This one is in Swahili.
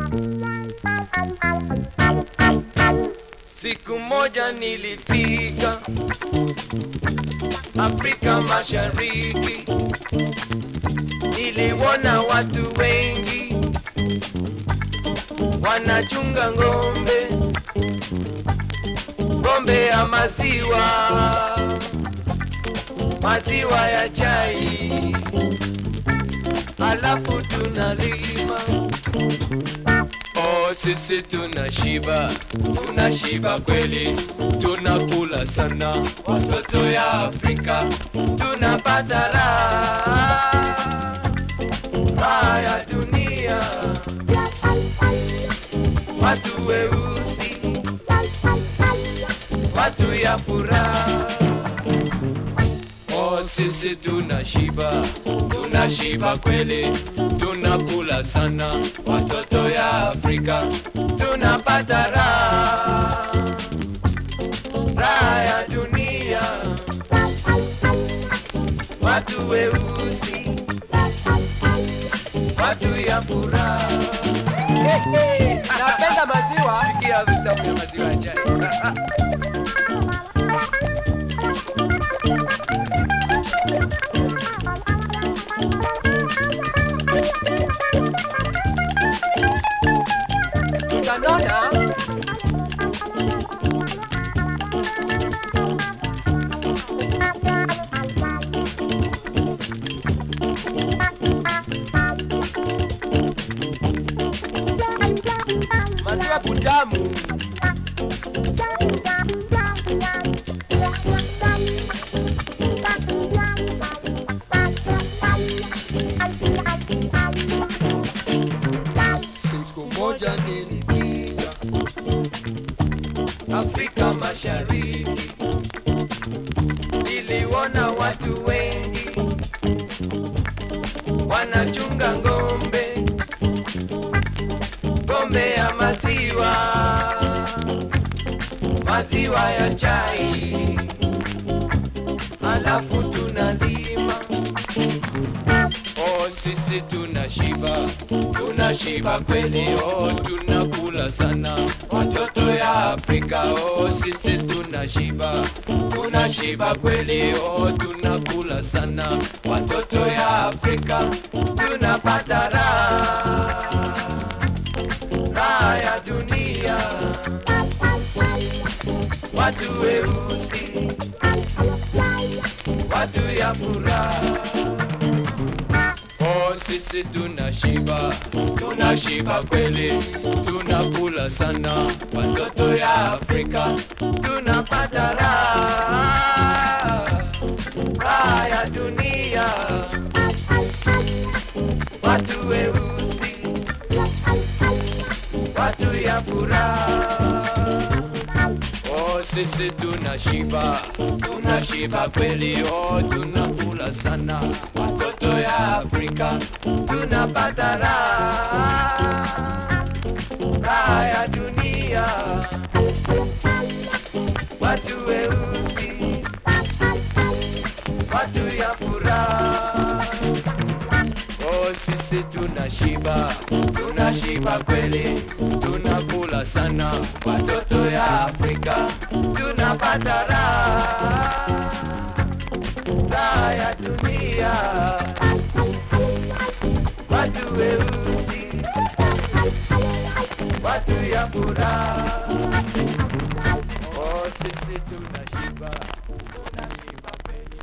Siku moja nilifika Afrika Mashariki, niliona watu wengi wanachunga ng'ombe, ng'ombe ya maziwa, maziwa ya chai, alafu tunalima. Oh, sisi tunashiba, tunashiba kweli, tunakula sana, watoto ya Afrika, tunapata raha ya dunia. Watu weusi, watu ya furaha. Oh, sisi tunashiba, tunashiba kweli, tunakula sana, watoto ya Afrika, tunapata raha ya dunia. Watu weusi, watu ya furaha. Napenda maziwa. Sikia vitamu ya maziwa chai. Utanona? Maziwa butamu. Siku moja nilifika Afrika Mashariki, niliona watu wengi wanachunga ng'ombe, ng'ombe ya maziwa, maziwa ya chai, alafu tunalima. Oh, sisi tunashiba, tunashiba kweli, oh, tunakula sana, watoto ya Afrika. Oh, sisi tunashiba, tunashiba kweli, oh, tunakula sana, watoto ya Afrika, tunapata raha ya dunia. Watu weusi, watu ya furaha. Oh, sisi tunashiba, tunashiba kweli, tunakula sana, watoto ya Afrika, tunapata raha ya dunia. Watu weusi, watu ya furaha. Oh, sisi tunashiba, tunashiba kweli, oh, tunakula sana, watoto ya Afrika, tunapata raha ya dunia. Watu weusi, watu ya furaha. Oh, sisi tunashiba, tunashiba kweli, tunakula sana, watoto ya Afrika, tunapata raha ya dunia. Watu weusi, watu ya furaha. Oh, sisi tunashiba, tunashiba kweli.